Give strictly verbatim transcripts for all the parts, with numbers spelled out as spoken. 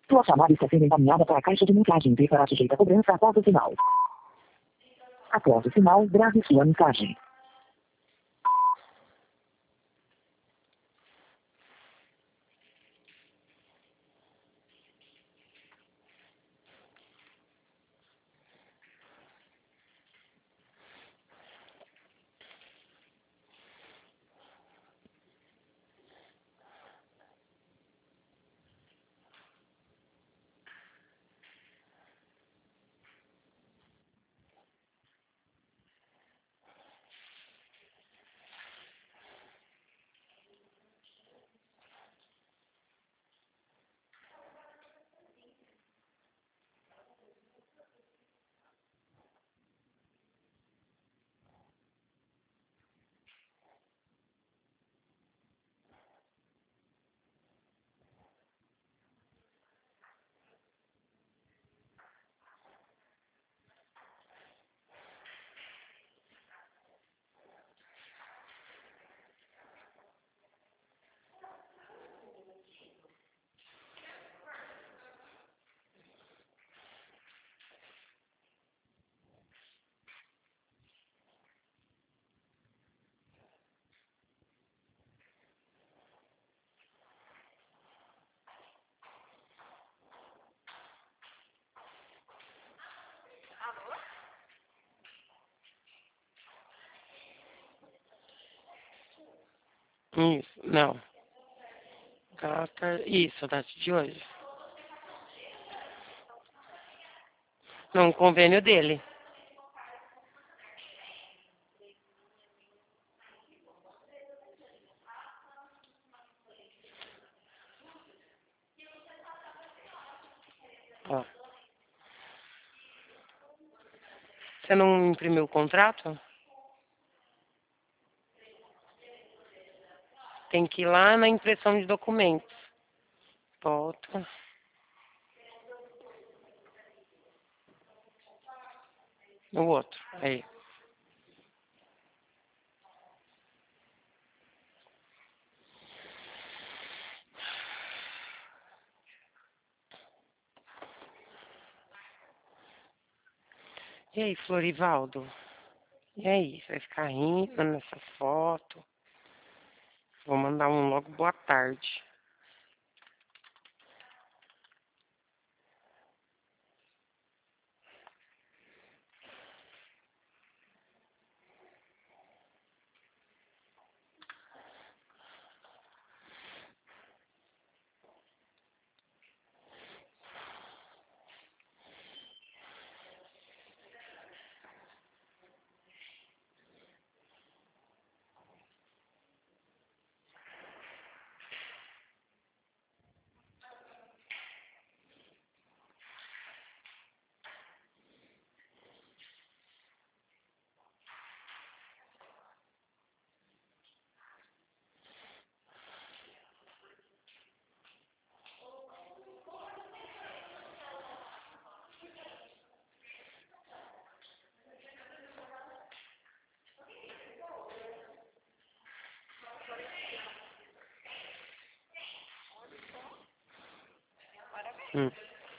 Sua chamada está sendo encaminhada para a caixa de mensagem e será sujeita a cobrança após o sinal. Após o sinal, grave sua mensagem. Isso, não. Data, isso, a data de hoje. Não, o convênio dele. Ó. Você não imprimiu o contrato? Tem que ir lá na impressão de documentos. Volta. No outro. Aí. E aí, Florivaldo? E aí, você vai ficar rindo nessa foto? Vou mandar um logo boa tarde. Hum.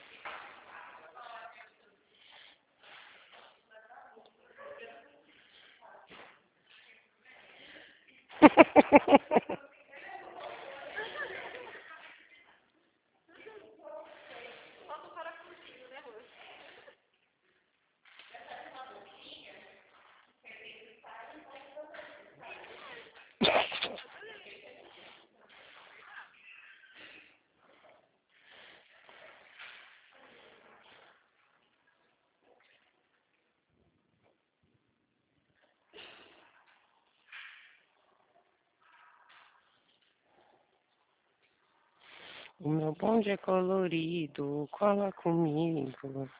O meu bonde é colorido, cola comigo.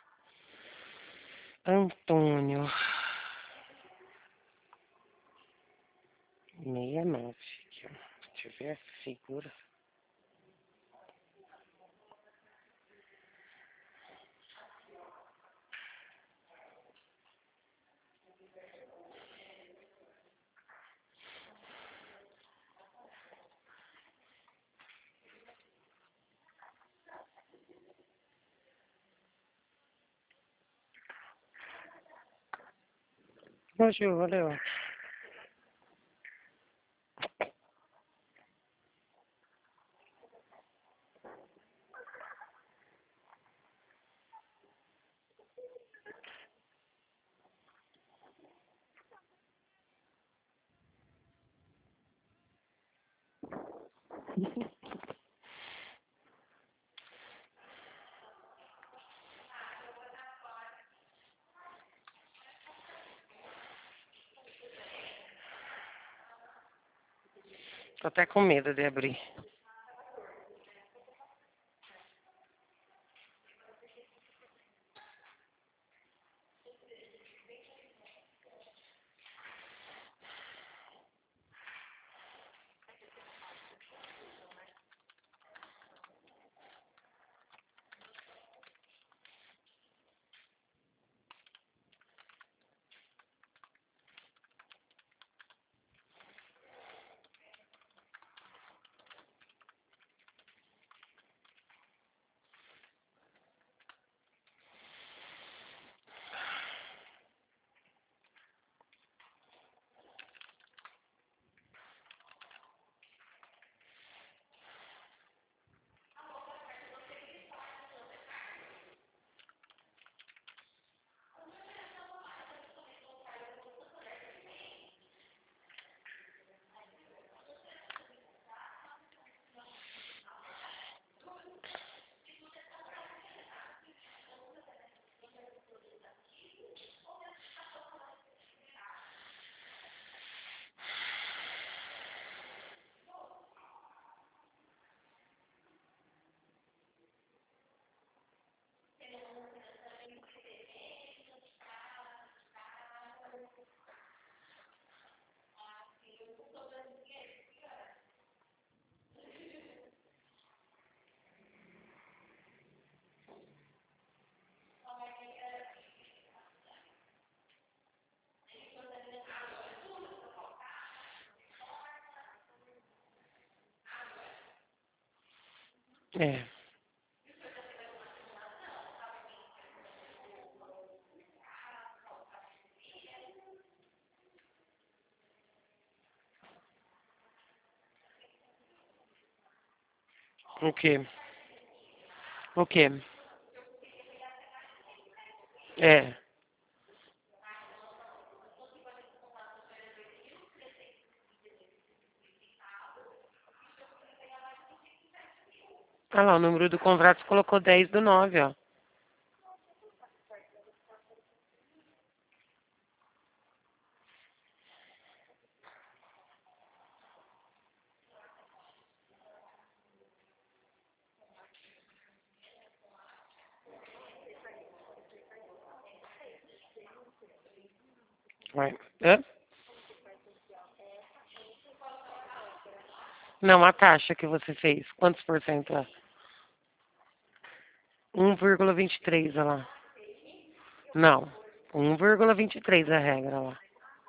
Antônio. Meia nove. Aqui, ó. Deixa eu ver essa figura. Bonjour, valeu. Tô até com medo de abrir. É. O quê? O quê? É. Ah lá, o número do contrato você colocou dez do nove, ó. Vai. Hã? Não, a taxa que você fez. Quantos por cento é? um vírgula vinte e três, olha lá. Não. um vírgula vinte e três é a regra lá.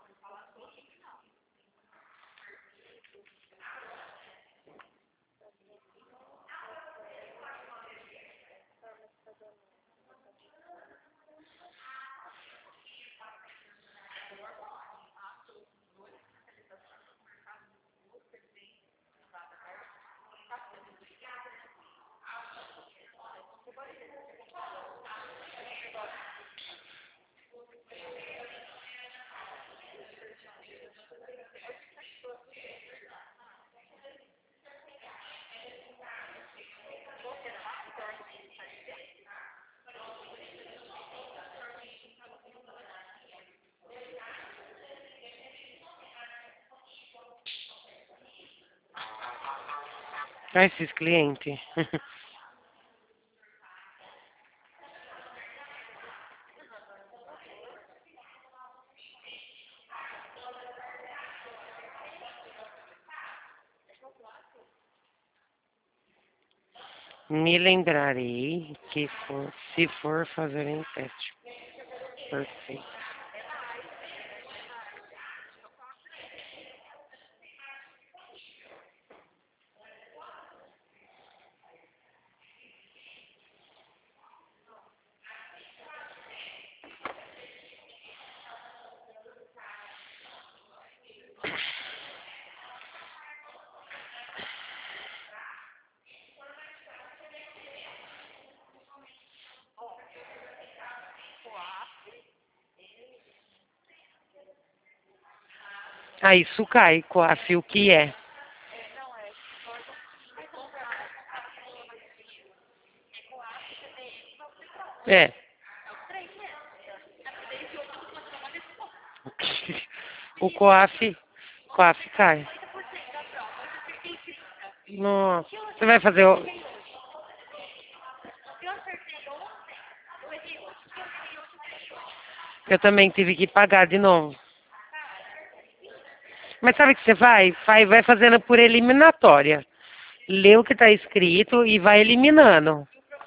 Ah, esses clientes. Me lembrarei que for, se for fazerem teste. Perfeito. Aí isso cai, COAF, o que é? É. O COAF, COAF cai. Nossa, você vai fazer o... Eu também tive que pagar de novo. Mas sabe o que você vai? Vai, vai fazendo por eliminatória. Lê o que está escrito e vai eliminando.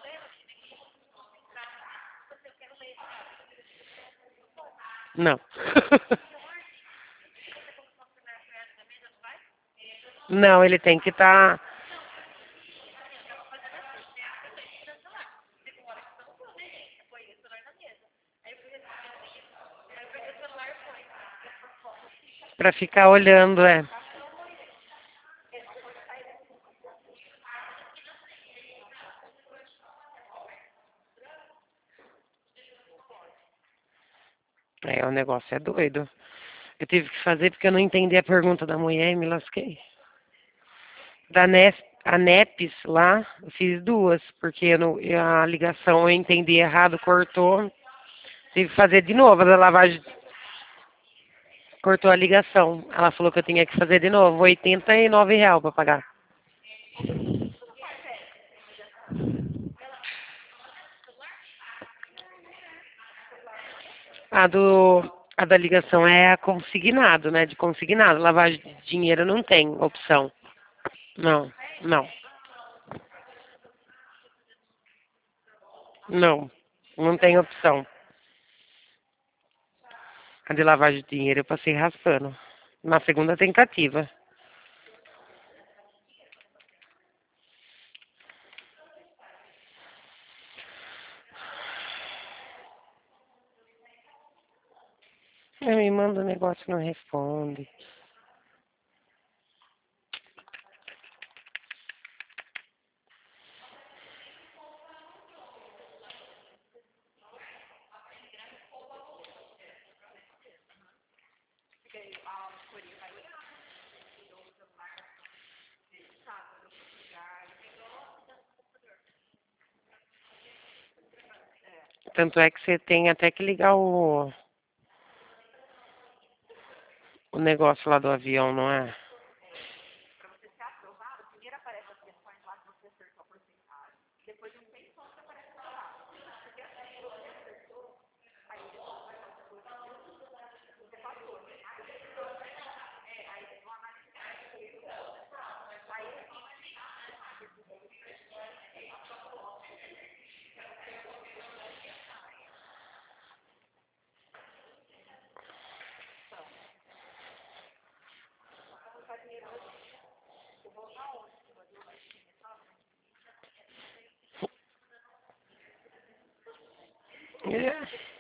Não. Não, ele tem que estar... Tá para ficar olhando, é. É, o negócio é doido. Eu tive que fazer porque eu não entendi a pergunta da mulher e me lasquei. Da Nes, a NEPS lá, eu fiz duas, porque eu não, a ligação eu entendi errado, cortou. Tive que fazer de novo, a da lavagem cortou a ligação. Ela falou que eu tinha que fazer de novo, oitenta e nove reais para pagar. A do a da ligação é a consignado, né? De consignado. Lavagem de dinheiro não tem opção. Não, não, não. Não tem opção. A de lavagem de dinheiro eu passei raspando. Na segunda tentativa. Aí me manda o negócio e não responde. Tanto é que você tem até que ligar o, o negócio lá do avião, não é? É.